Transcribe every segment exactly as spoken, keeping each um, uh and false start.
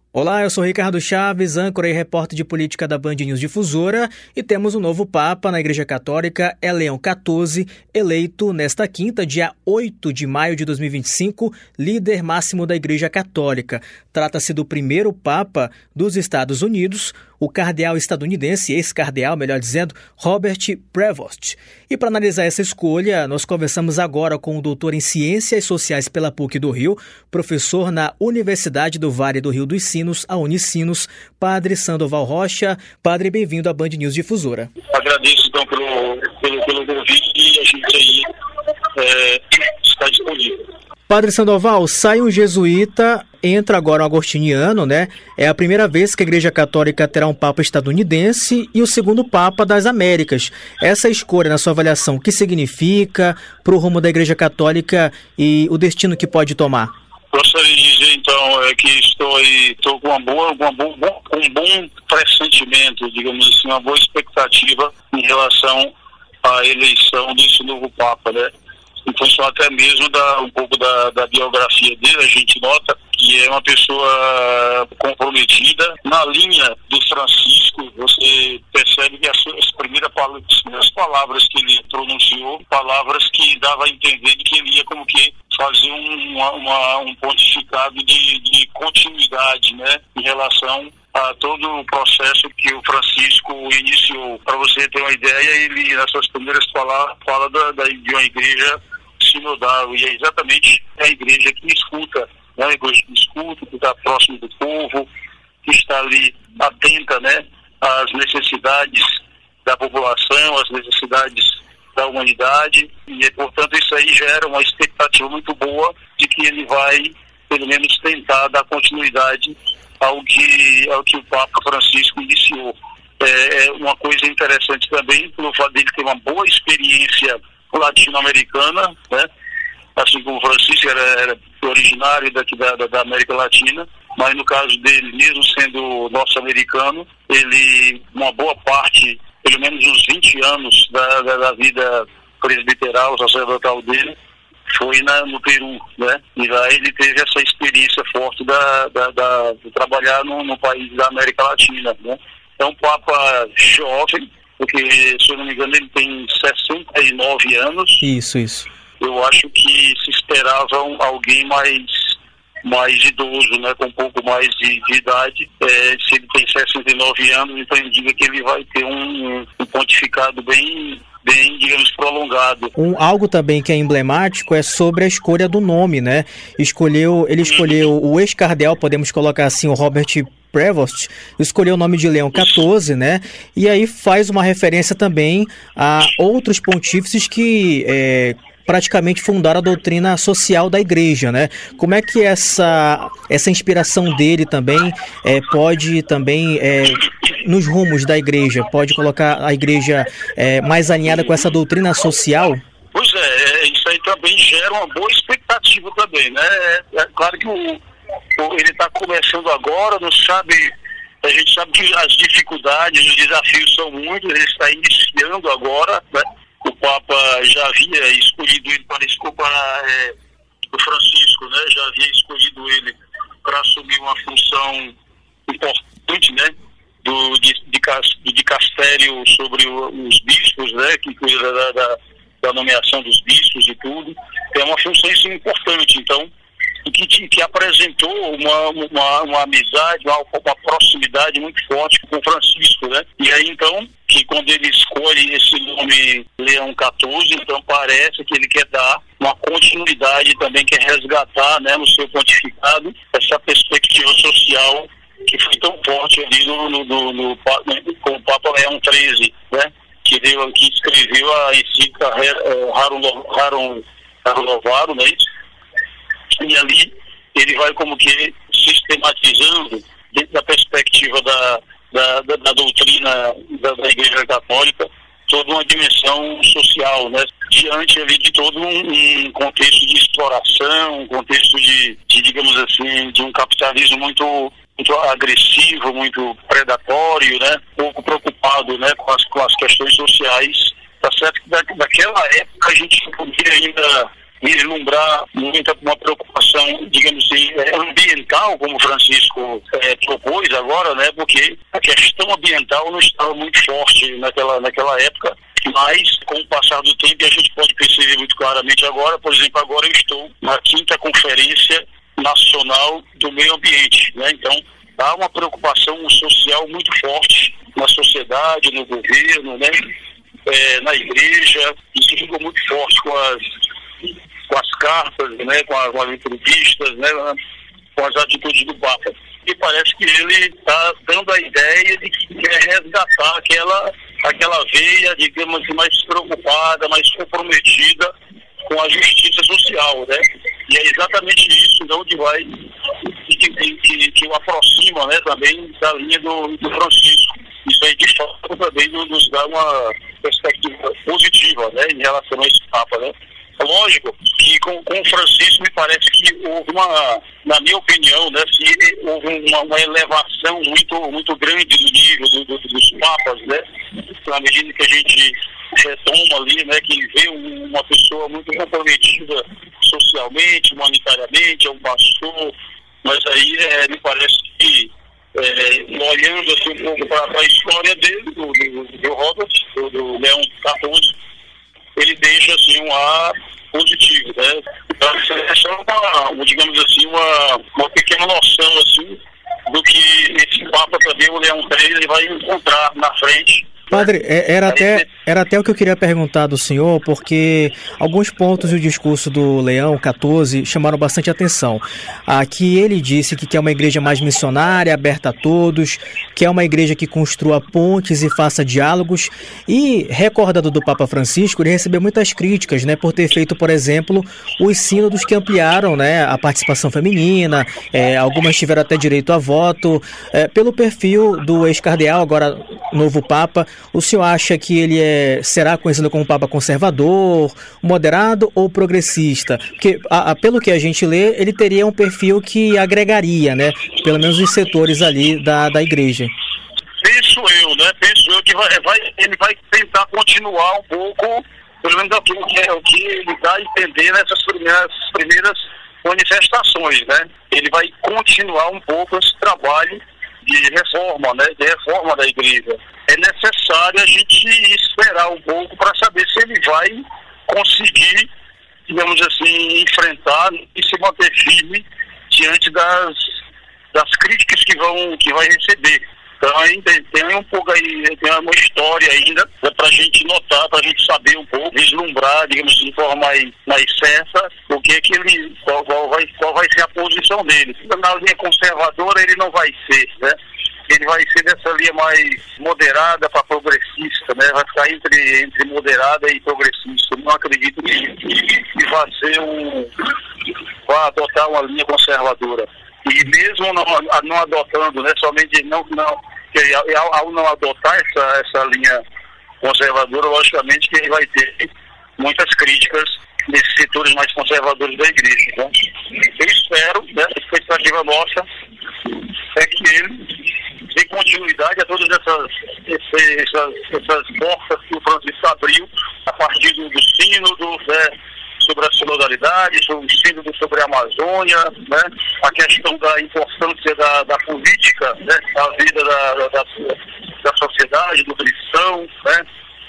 Olá, eu sou Ricardo Chaves, âncora e repórter de política da Band News Difusora, e temos um novo Papa na Igreja Católica, é Leão quatorze, eleito nesta quinta, dia oito de maio de dois mil e vinte e cinco, líder máximo da Igreja Católica. Trata-se do primeiro Papa dos Estados Unidos, o cardeal estadunidense, ex-cardeal, melhor dizendo, Robert Prevost. E para analisar essa escolha, nós conversamos agora com o doutor em Ciências Sociais pela PUC do Rio, professor na Universidade do Vale do Rio dos Sinos, a Unicinos, Padre Sandoval Rocha. Padre, bem-vindo à Band News Difusora. Agradeço, então, pelo, pelo, pelo convite e a gente aí é, está disponível. Padre Sandoval, sai um jesuíta, entra agora um agostiniano, né? É a primeira vez que a Igreja Católica terá um Papa estadunidense e o segundo Papa das Américas. Essa escolha, na sua avaliação, o que significa para o rumo da Igreja Católica e o destino que pode tomar? Gostaria de dizer, então, é que estou aí, estou com uma boa, uma boa, um bom pressentimento, digamos assim, uma boa expectativa em relação à eleição desse novo Papa, né? Em função até mesmo da, um pouco da, da biografia dele, a gente nota que é uma pessoa comprometida. Na linha do Francisco, você percebe que as, as primeiras palavras, as primeiras palavras que ele pronunciou, palavras que dava a entender de que ele ia como que fazer um, uma, uma, um pontificado de, de continuidade, né, em relação a todo o processo que o Francisco iniciou. Para você ter uma ideia, ele, nas suas primeiras palavras, fala da, da, de uma igreja sinodal, e é exatamente a igreja que escuta, né, a igreja que escuta, que está próximo do povo, que está ali atenta, né, às necessidades da população, às necessidades da humanidade, e, portanto, isso aí gera uma expectativa muito boa de que ele vai, pelo menos, tentar dar continuidade ao que, ao que o Papa Francisco iniciou. É, é uma coisa interessante também, pelo fato dele ter uma boa experiência latino-americana, né? Assim como o Francisco era, era originário daqui da, da América Latina, mas no caso dele, mesmo sendo norte-americano, ele, uma boa parte, pelo menos uns vinte anos da, da, da vida presbiteral, sacerdotal dele, foi na, no Peru, né? E lá ele teve essa experiência forte da, da, da, de trabalhar no, no país da América Latina, né? É um Papa jovem, porque, se eu não me engano, ele tem sessenta e nove anos. Isso, isso. Eu acho que se esperava alguém mais, mais idoso, né, com um pouco mais de, de idade. É, se ele tem sessenta e nove anos, então indica que ele vai ter um, um pontificado bem, bem, digamos, prolongado. Um, algo também que é emblemático é sobre a escolha do nome, né? Escolheu, ele escolheu hum. o ex-cardeal, podemos colocar assim, o Robert Prevost, escolheu o nome de Leão quatorze, né? E aí faz uma referência também a outros pontífices que é, praticamente fundaram a doutrina social da Igreja, né? Como é que essa, essa inspiração dele também é, pode também, é, nos rumos da Igreja, pode colocar a Igreja é, mais alinhada com essa doutrina social? Pois é, isso aí também gera uma boa expectativa também, né? É, é claro que o ele está começando agora, não sabe, a gente sabe que as dificuldades, os desafios são muitos, ele está iniciando agora, né? O Papa já havia escolhido ele para para é, o Francisco, né? Já havia escolhido ele para assumir uma função importante, né? Do de, de, de castério sobre o, os bispos, né? Que cuida da, da, da nomeação dos bispos e tudo. É uma função isso, importante, então. Que, que apresentou uma, uma, uma amizade, uma, uma proximidade muito forte com o Francisco, né? E aí, então, que quando ele escolhe esse nome Leão quatorze, então parece que ele quer dar uma continuidade também, quer resgatar, né, no seu pontificado, essa perspectiva social que foi tão forte ali no, no, no, no, no, com o Papa Leão treze, né? Que, deu, que escreveu a encíclica Rerum Novarum, né? E ali ele vai como que sistematizando, dentro da perspectiva da, da, da, da doutrina da, da Igreja Católica, toda uma dimensão social, né? Diante ali de todo um, um contexto de exploração, um contexto de, de, digamos assim, de um capitalismo muito, muito agressivo, muito predatório, né? Pouco preocupado, né, com as, com as questões sociais. Tá certo que da, daquela época a gente podia ainda vislumbrar muita uma preocupação, digamos assim, ambiental, como o Francisco é, propôs agora, né? Porque a questão ambiental não estava muito forte naquela, naquela época, mas com o passar do tempo a gente pode perceber muito claramente agora. Por exemplo, agora eu estou na quinta Conferência Nacional do Meio Ambiente, né? Então há uma preocupação social muito forte na sociedade, no governo, né? É, na igreja. Isso ficou muito forte com as, com as cartas, né? com, a, com as entrevistas, né? Com as atitudes do Papa. E parece que ele está dando a ideia de que quer resgatar aquela, aquela veia, digamos assim, mais preocupada, mais comprometida com a justiça social, né? E é exatamente isso de onde vai, que, que, que o aproxima, né, também da linha do, do Francisco. Isso aí de fato também nos dá uma perspectiva positiva, né, em relação a esse Papa, né? Lógico que com, com o Francisco me parece que houve uma, na minha opinião, né, se houve uma, uma elevação muito, muito grande do nível do, do, dos papas, né, na medida que a gente retoma ali, né, que vê uma pessoa muito comprometida socialmente, humanitariamente, é um pastor, mas aí é, me parece que é, olhando assim um pouco para a história dele, do, do, do Robert, do, do Leão quatorze, ele deixa assim um ar positivo, né? Então, essa é uma, digamos assim, uma, uma pequena noção assim do que esse Papa também, o Leão treze, ele vai encontrar na frente. Padre, era até, era até o que eu queria perguntar do senhor, porque alguns pontos do discurso do Leão quatorze chamaram bastante atenção. Aqui ele disse que quer uma igreja mais missionária, aberta a todos, que é uma igreja que construa pontes e faça diálogos. E, recordado do Papa Francisco, ele recebeu muitas críticas, né, por ter feito, por exemplo, os sínodos que ampliaram, né, a participação feminina, é, algumas tiveram até direito a voto. É, pelo perfil do ex-cardeal, agora novo Papa, o senhor acha que ele é, será conhecido como Papa conservador, moderado ou progressista? Porque, a, a, pelo que a gente lê, ele teria um perfil que agregaria, né, pelo menos os setores ali da, da igreja. Penso eu, né? Penso eu que vai, vai, ele vai tentar continuar um pouco, pelo menos aquilo que, é, o que ele dá a entender nessas primeiras, primeiras manifestações, né? Ele vai continuar um pouco esse trabalho de reforma, né, de reforma da igreja. É necessário a gente esperar um pouco para saber se ele vai conseguir, digamos assim, enfrentar e se manter firme diante das, das críticas que vão que vai receber. Então ainda tem um pouco aí, tem uma história ainda, né, para a gente notar, para a gente saber um pouco, vislumbrar, digamos de forma mais, mais certa, o que é que ele, qual, qual, vai, qual vai ser a posição dele. Na linha conservadora ele não vai ser, né? Ele vai ser dessa linha mais moderada para progressista, né? Vai ficar entre, entre moderada e progressista. Não acredito que, que vai ser um, vai adotar uma linha conservadora. E mesmo não, não adotando, né, somente não, não, que ao, ao não adotar essa, essa linha conservadora, logicamente que ele vai ter muitas críticas nesses setores mais conservadores da igreja. Então, eu espero, né, a expectativa nossa é que ele dê continuidade a todas essas, essas, essas portas que o Francisco abriu a partir do, do sínodo, né, sobre a solidariedade, sobre o sínodo sobre a Amazônia, né, a questão da importância da, da política, né, da vida da, da, da sociedade, do cristão, né,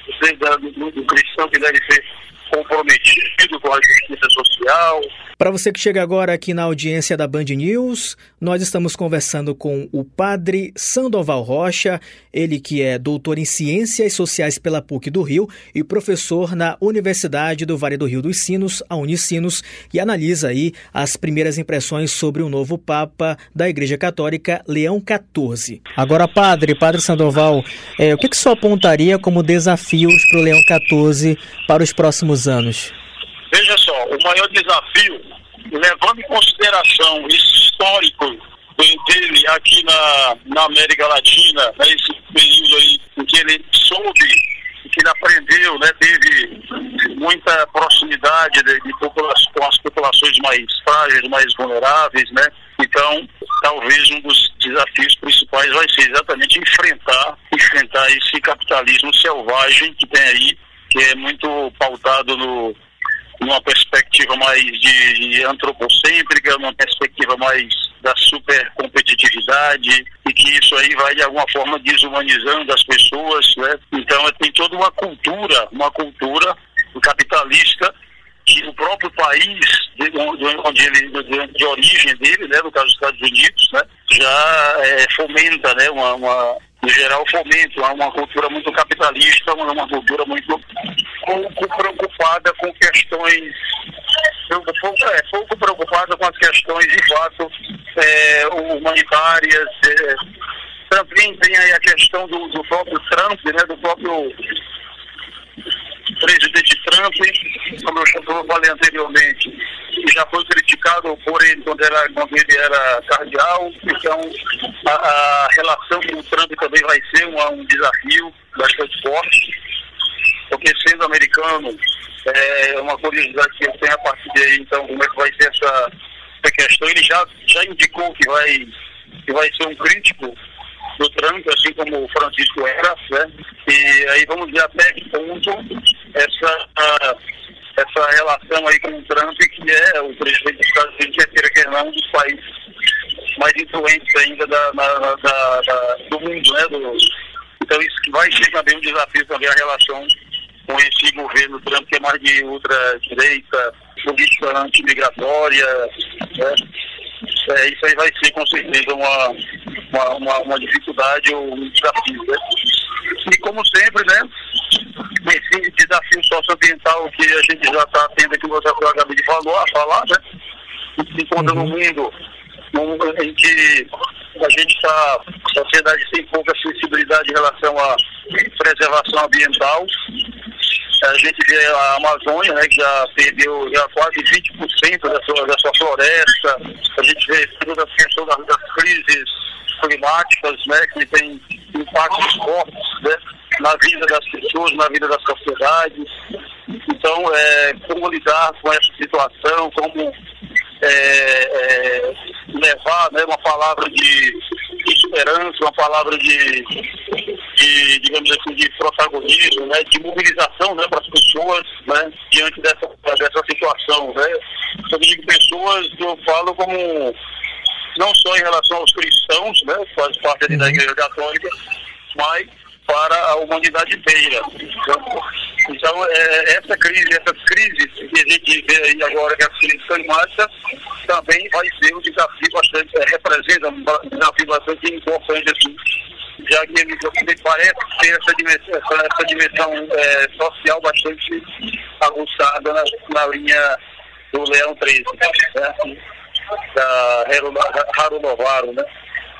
do, do cristão que deve ser comprometido com a justiça social. Para você que chega agora aqui na audiência da Band News, nós estamos conversando com o padre Sandoval Rocha, ele que é doutor em Ciências Sociais pela P U C do Rio e professor na Universidade do Vale do Rio dos Sinos, a Unicinos, e analisa aí as primeiras impressões sobre o novo Papa da Igreja Católica, Leão quatorze. Agora, padre, padre Sandoval, é, o que, que o senhor apontaria como desafios para o Leão quatorze para os próximos anos? Veja só, o maior desafio, levando em consideração o histórico dele aqui na, na América Latina, nesse período aí em que ele soube, que ele aprendeu, né, teve muita proximidade de, de população, com as populações mais frágeis, mais vulneráveis, né? Então, talvez um dos desafios principais vai ser exatamente enfrentar, enfrentar esse capitalismo selvagem que tem aí, que é muito pautado no numa perspectiva mais de, de antropocêntrica, numa perspectiva mais da super competitividade, e que isso aí vai de alguma forma desumanizando as pessoas, né? Então tem toda uma cultura, uma cultura capitalista que o próprio país de onde ele, de, de origem dele, né, no caso dos Estados Unidos, né, já é, fomenta, né, uma, uma, em geral fomenta uma, uma cultura muito capitalista, uma, uma cultura muito pouco preocupada com questões, pouco, é, pouco preocupada com as questões de fato é, humanitárias. É, também tem aí a questão do, do próprio Trump, né, do próprio presidente Trump, como eu falei anteriormente, que já foi criticado por ele quando, era, quando ele era cardeal. Então a, a relação com o Trump também vai ser uma, um desafio bastante forte, porque sendo americano, é uma curiosidade que eu tenho a partir daí, então como é que vai ser essa, essa questão. Ele já, já indicou que vai, que vai ser um crítico do Trump, assim como o Francisco era, né? E aí vamos ver até que ponto essa, essa relação aí com o Trump, que é o presidente dos Estados Unidos, quer queira quer não, um dos países mais influentes ainda da, na, da, da, do mundo, né? Do, então isso vai ser também um desafio também a relação com esse governo Trump, que é mais de ultradireita, política antimigratória, né? É, isso aí vai ser com certeza uma, uma, uma, uma dificuldade ou um desafio, né? E como sempre, né, esse desafio socioambiental que a gente já está tendo aqui, você acabou de falar, falar, né? Se encontra no mundo num, em que a gente está, a sociedade tem pouca sensibilidade em relação à preservação ambiental. A gente vê a Amazônia, né, que já perdeu já quase vinte por cento da sua, da sua floresta. A gente vê toda a questão das, das crises climáticas, né, que tem impactos fortes, né, na vida das pessoas, na vida da sociedade. Então, é, como lidar com essa situação, como é, é, levar, né, uma palavra de, de esperança, uma palavra de, de, digamos assim, de protagonismo, né, de mobilização, né, para as pessoas, né, diante dessa, dessa situação, né. Eu digo pessoas, eu falo como não só em relação aos cristãos, né, que fazem parte da Igreja Católica, mas para a humanidade inteira. Então, então é, essa crise, essas crises que a gente vê aí agora, que é a crise climática, também vai ser um desafio bastante, é, representa um desafio bastante importante, assim, já que ele, ele parece ter essa dimensão, essa, essa dimensão é, social bastante aguçada na, na linha do Leão treze, né, da Haru Novaro, né?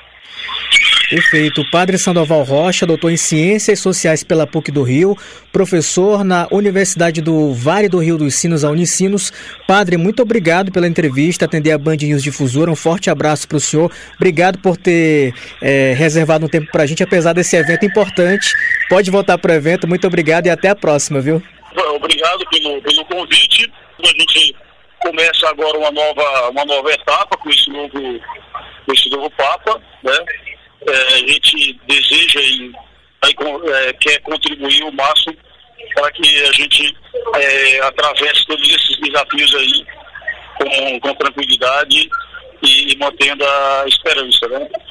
Perfeito. Padre Sandoval Rocha, doutor em Ciências Sociais pela P U C do Rio, professor na Universidade do Vale do Rio dos Sinos, a Unicinos. Padre, muito obrigado pela entrevista, atender a Band News Difusora. Um forte abraço para o senhor. Obrigado por ter é, reservado um tempo para a gente, apesar desse evento importante. Pode voltar para o evento. Muito obrigado e até a próxima, viu? Obrigado pelo, pelo convite. A gente começa agora uma nova, uma nova etapa com esse novo, com esse novo Papa, né? É, a gente deseja e aí, é, quer contribuir o máximo para que a gente é, atravesse todos esses desafios aí com, com tranquilidade e, e mantendo a esperança, né?